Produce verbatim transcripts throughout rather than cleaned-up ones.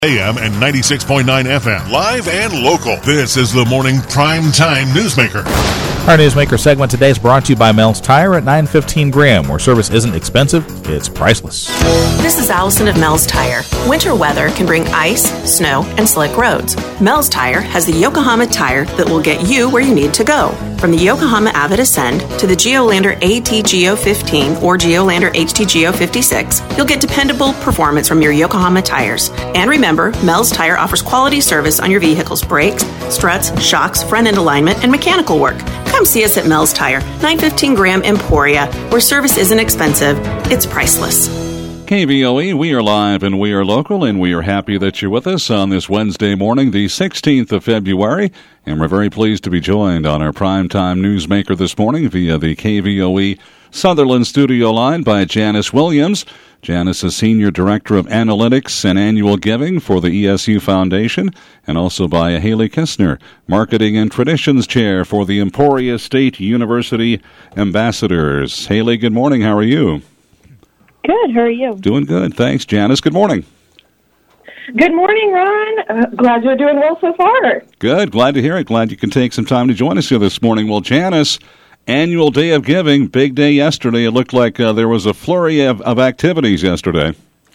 A M and ninety-six point nine F M, live and local. This is the Morning Prime Time Newsmaker. Our Newsmaker segment today is brought to you by Mel's Tire at nine fifteen Graham, where service isn't expensive, it's priceless. This is Allison of Mel's Tire. Winter weather can bring ice, snow, and slick roads. Mel's Tire has the Yokohama tire that will get you where you need to go. From the Yokohama Avid Ascend to the Geolander A T G O fifteen or Geolander H T G O fifty-six, you'll get dependable performance from your Yokohama tires. And remember, Mel's Tire offers quality service on your vehicle's brakes, struts, shocks, front end alignment, and mechanical work. Come see us at Mel's Tire, nine fifteen Graham Emporia, where service isn't expensive, it's priceless. K V O E, we are live and we are local, and we are happy that you're with us on this Wednesday morning, the sixteenth of February, and we're very pleased to be joined on our Primetime Newsmaker this morning via the K V O E Sutherland studio line by Janice Williams. Janice is Senior Director of Analytics and Annual Giving for the E S U Foundation, and also by Haley Kistner, Marketing and Traditions Chair for the Emporia State University Ambassadors. Haley, good morning. How are you? Good. How are you? Doing good. Thanks, Janice. Good morning. Good morning, Ron. Uh, glad you're doing well so far. Good. Glad to hear it. Glad you can take some time to join us here this morning. Well, Janice, Annual Day of Giving, big day yesterday. It looked like uh, there was a flurry of, of activities yesterday.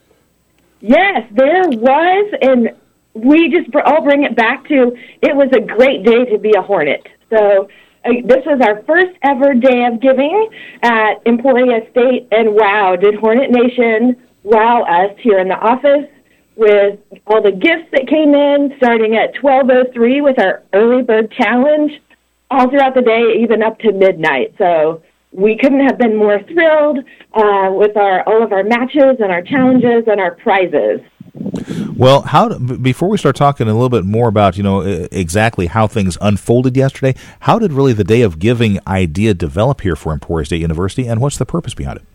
Yes, there was, and we just all bring it back to it was a great day to be a Hornet. So uh, this was our first ever Day of Giving at Emporia State, and wow, did Hornet Nation wow us here in the office with all the gifts that came in, starting at twelve oh three with our Early Bird Challenge, all throughout the day, even up to midnight. So we couldn't have been more thrilled uh, with our all of our matches and our challenges and our prizes. Well, how do, before we start talking a little bit more about, you know, exactly how things unfolded yesterday, how did really the Day of Giving idea develop here for Emporia State University, and what's the purpose behind it?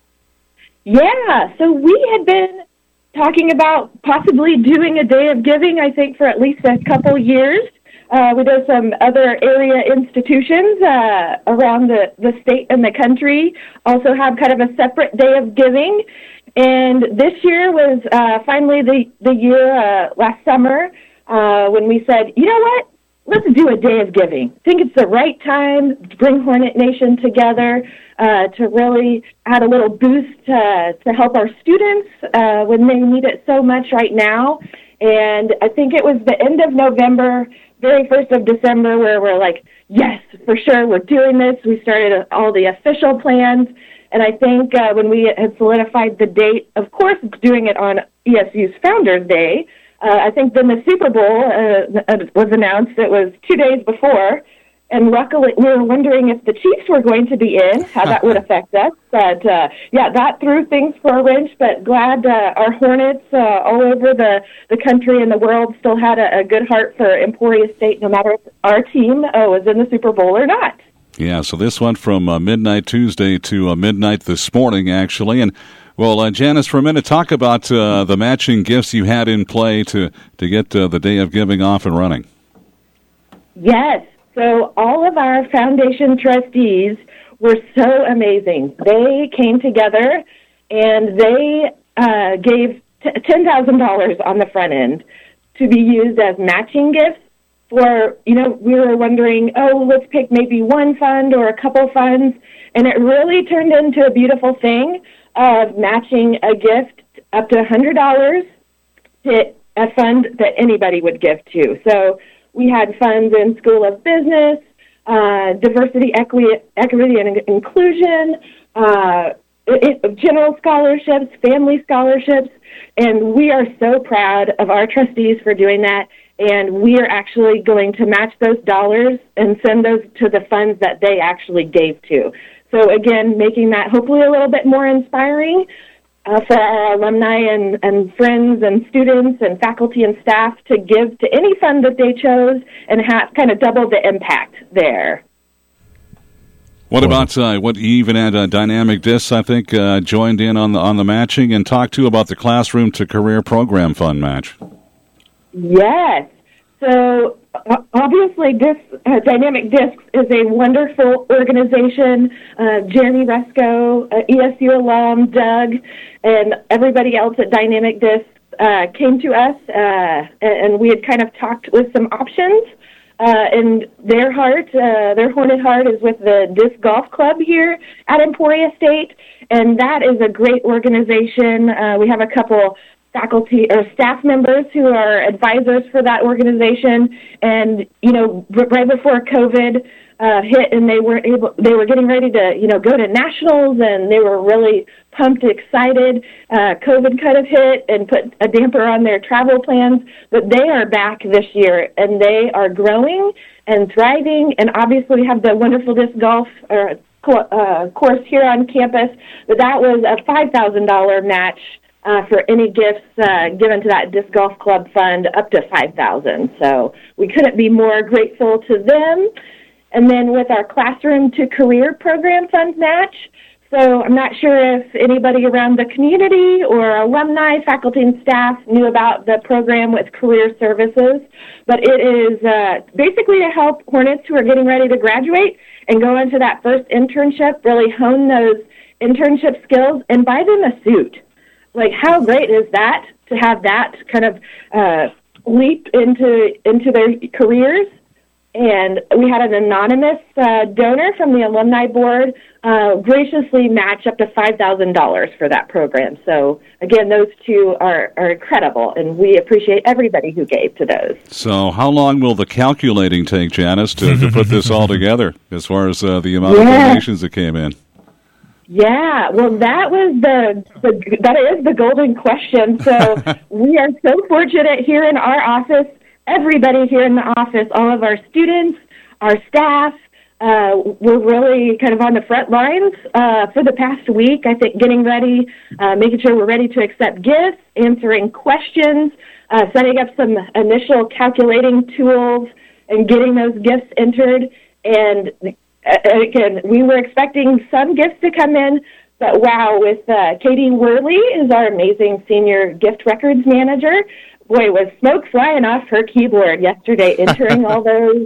Yeah, so we had been talking about possibly doing a Day of Giving, I think, for at least a couple years. Uh, we know some other area institutions uh, around the, the state and the country also have kind of a separate Day of Giving. And this year was uh, finally the, the year uh, last summer uh, when we said, you know what, let's do a Day of Giving. I think it's the right time to bring Hornet Nation together uh, to really add a little boost uh, to help our students uh, when they need it so much right now. And I think it was the end of November, very first of December, where we're like, yes, for sure, we're doing this. We started all the official plans. And I think uh, when we had solidified the date, of course, doing it on E S U's Founders Day, uh, I think then the Super Bowl uh, was announced. It was two days before. And luckily, we were wondering if the Chiefs were going to be in, how that would affect us. But, uh, yeah, that threw things for a wrench, but glad uh, our Hornets uh, all over the, the country and the world still had a, a good heart for Emporia State, no matter if our team uh, was in the Super Bowl or not. Yeah, so this went from uh, midnight Tuesday to uh, midnight this morning, actually. And, well, uh, Janice, for a minute, talk about uh, the matching gifts you had in play to, to get uh, the Day of Giving off and running. Yes. So all of our foundation trustees were so amazing. They came together and they uh, gave t- ten thousand dollars on the front end to be used as matching gifts for, you know, we were wondering, oh, let's pick maybe one fund or a couple funds. And it really turned into a beautiful thing of matching a gift up to one hundred dollars to a fund that anybody would give to. So we had funds in School of Business, uh, Diversity, Equity, Equity and Inclusion, uh, it, it, general scholarships, family scholarships, and we are so proud of our trustees for doing that, and we are actually going to match those dollars and send those to the funds that they actually gave to. So, again, making that hopefully a little bit more inspiring Uh, for our alumni and, and friends and students and faculty and staff to give to any fund that they chose and have kind of double the impact there. What about uh, what you even had uh, Dynamic Discs, I think, uh, joined in on the on the matching, and talked to about the Classroom to Career Program Fund match? Yes. So obviously, this uh, Dynamic Discs is a wonderful organization. Uh, Jeremy Resco, uh, E S U alum, Doug, and everybody else at Dynamic Discs uh, came to us, uh, and we had kind of talked with some options. Uh, and their heart, uh, their Hornet heart is with the Disc Golf Club here at Emporia State, and that is a great organization. Uh, we have a couple faculty or staff members who are advisors for that organization, and, you know, right before COVID uh, hit and they weren't able, they were getting ready to, you know, go to nationals, and they were really pumped, excited. Uh, COVID kind of hit and put a damper on their travel plans, but they are back this year, and they are growing and thriving, and obviously we have the wonderful disc golf uh, co- uh, course here on campus, but that was a five thousand dollars match Uh, for any gifts uh, given to that Disc Golf Club fund, up to five thousand dollars. So we couldn't be more grateful to them. And then with our Classroom to Career Program Fund match, so I'm not sure if anybody around the community or alumni, faculty, and staff knew about the program with Career Services, but it is uh, basically to help Hornets who are getting ready to graduate and go into that first internship, really hone those internship skills, and buy them a suit. Like, how great is that to have that kind of uh, leap into into their careers? And we had an anonymous uh, donor from the alumni board uh, graciously match up to five thousand dollars for that program. So, again, those two are, are incredible, and we appreciate everybody who gave to those. So how long will the calculating take, Janice, to, to put this all together as far as uh, the amount yeah. of donations that came in? Yeah, well, that was the, the that is the golden question. So we are so fortunate here in our office, everybody here in the office, all of our students, our staff, uh, we're really kind of on the front lines uh, for the past week, I think, getting ready, uh, making sure we're ready to accept gifts, answering questions, uh, setting up some initial calculating tools, and getting those gifts entered. And again, we were expecting some gifts to come in, but wow, with uh, Katie Worley is our amazing senior gift records manager. Boy, was smoke flying off her keyboard yesterday, entering all those.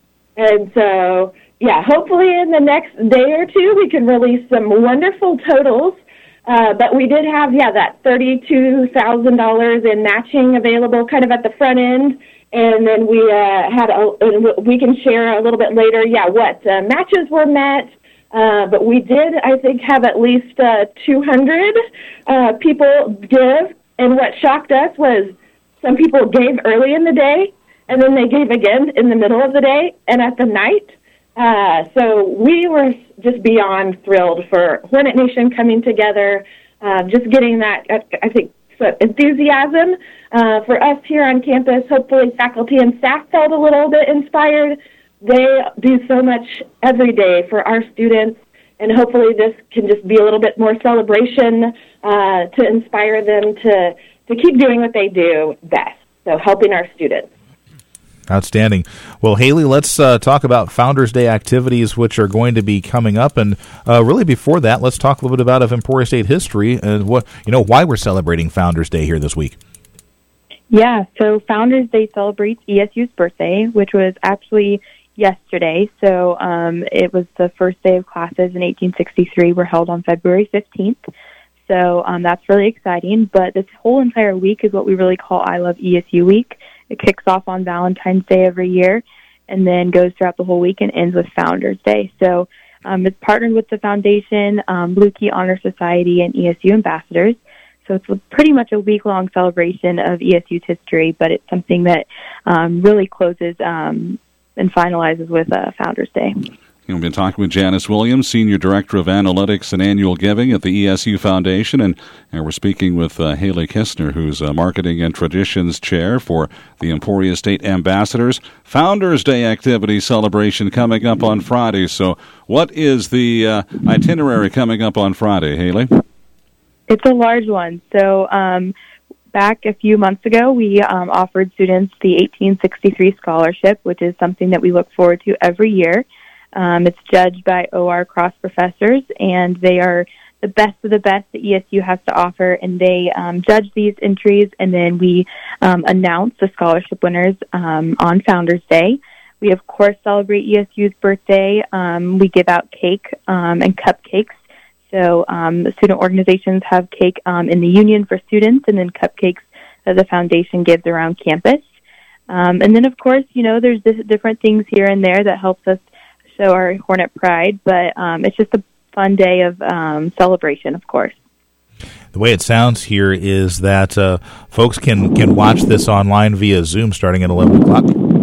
And so, yeah, hopefully in the next day or two we can release some wonderful totals. Uh, but we did have, yeah, that thirty-two thousand dollars in matching available kind of at the front end. And then we uh, had, a, we can share a little bit later, yeah, what uh, matches were met. Uh, but we did, I think, have at least uh, two hundred uh, people give. And what shocked us was some people gave early in the day, and then they gave again in the middle of the day and at the night. Uh, so we were just beyond thrilled for Hornet Nation coming together, uh, just getting that, I think, so enthusiasm uh, for us here on campus. Hopefully faculty and staff felt a little bit inspired. They do so much every day for our students, and hopefully this can just be a little bit more celebration uh, to inspire them to, to keep doing what they do best, so helping our students. Outstanding. Well, Haley, let's uh, talk about Founders Day activities, which are going to be coming up. And uh, really before that, let's talk a little bit about of Emporia State history and what, you know, why we're celebrating Founders Day here this week. Yeah, so Founders Day celebrates E S U's birthday, which was actually yesterday. So um, it was the first day of classes in eighteen sixty-three were held on February fifteenth. So um, that's really exciting. But this whole entire week is what we really call I Love E S U Week. It kicks off on Valentine's Day every year and then goes throughout the whole week and ends with Founders Day. So um, it's partnered with the Foundation, um, Blue Key Honor Society, and E S U ambassadors. So it's pretty much a week-long celebration of E S U's history, but it's something that um, really closes um, and finalizes with uh, Founders Day. We've been talking with Janice Williams, Senior Director of Analytics and Annual Giving at the E S U Foundation, and, and we're speaking with uh, Haley Kistner, who's uh, Marketing and Traditions Chair for the Emporia State Ambassadors. Founders Day activity celebration coming up on Friday. So what is the uh, itinerary coming up on Friday, Haley? It's a large one. So um, back a few months ago, we um, offered students the eighteen sixty-three scholarship, which is something that we look forward to every year. Um, it's judged by O R Cross professors, and they are the best of the best that E S U has to offer, and they um, judge these entries, and then we um, announce the scholarship winners um, on Founders Day. We, of course, celebrate E S U's birthday. Um, we give out cake um, and cupcakes. So um, the student organizations have cake um, in the union for students, and then cupcakes that the foundation gives around campus. Um, and then, of course, you know, there's different things here and there that helps us show our Hornet pride, but um, it's just a fun day of um, celebration, of course. The way it sounds here is that uh, folks can, can watch this online via Zoom starting at eleven o'clock.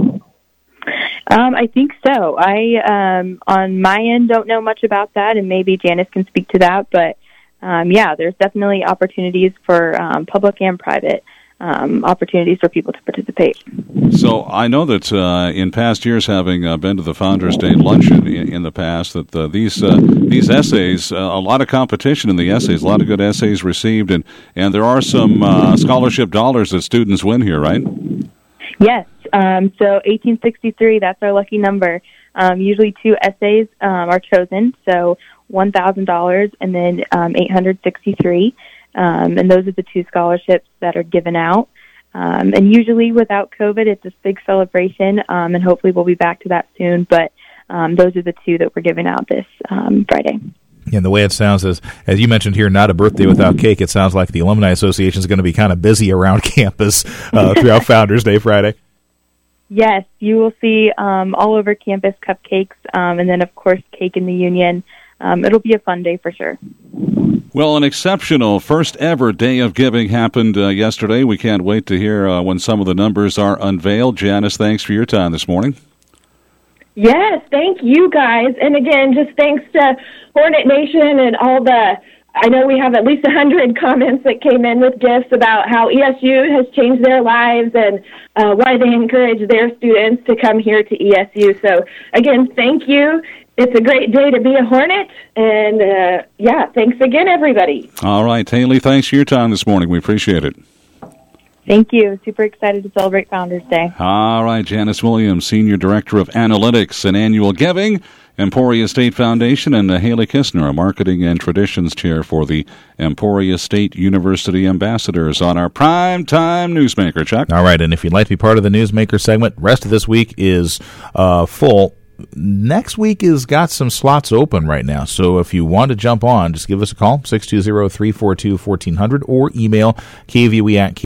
Um, I think so. I, um, on my end, don't know much about that, and maybe Janice can speak to that. But, um, yeah, there's definitely opportunities for um, public and private um, opportunities for people to participate. So I know that uh, in past years, having uh, been to the Founders Day luncheon in, in the past, that uh, these uh, these essays, uh, a lot of competition in the essays, a lot of good essays received, and, and there are some uh, scholarship dollars that students win here, right? Yes. Um, so eighteen sixty-three, that's our lucky number. Um, usually two essays um, are chosen, so one thousand dollars and then um, eight hundred sixty-three. Um, and those are the two scholarships that are given out. Um, and usually without COVID, it's this big celebration, um, and hopefully we'll be back to that soon. But um, those are the two that we're giving out this um, Friday. And the way it sounds is, as you mentioned here, not a birthday without cake. It sounds like the Alumni Association is going to be kind of busy around campus uh, throughout Founders Day Friday. Yes, you will see um, all over campus cupcakes, um, and then, of course, cake in the Union. Um, it'll be a fun day for sure. Well, an exceptional first ever day of giving happened uh, yesterday. We can't wait to hear uh, when some of the numbers are unveiled. Janice, thanks for your time this morning. Yes, thank you guys. And again, just thanks to Hornet Nation and all the, I know we have at least one hundred comments that came in with gifts about how E S U has changed their lives and uh, why they encourage their students to come here to E S U. So again, thank you. It's a great day to be a Hornet. And uh, yeah, thanks again, everybody. All right, Haley, thanks for your time this morning. We appreciate it. Thank you. Super excited to celebrate Founders Day. All right, Janice Williams, Senior Director of Analytics and Annual Giving, Emporia State Foundation, and uh, Haley Kistner, Marketing and Traditions Chair for the Emporia State University Ambassadors on our Prime Time Newsmaker. Chuck? All right, and if you'd like to be part of the Newsmaker segment, rest of this week is uh, full. Next week has got some slots open right now, so if you want to jump on, just give us a call, six two zero, three four two, one four zero zero, or email K V U E at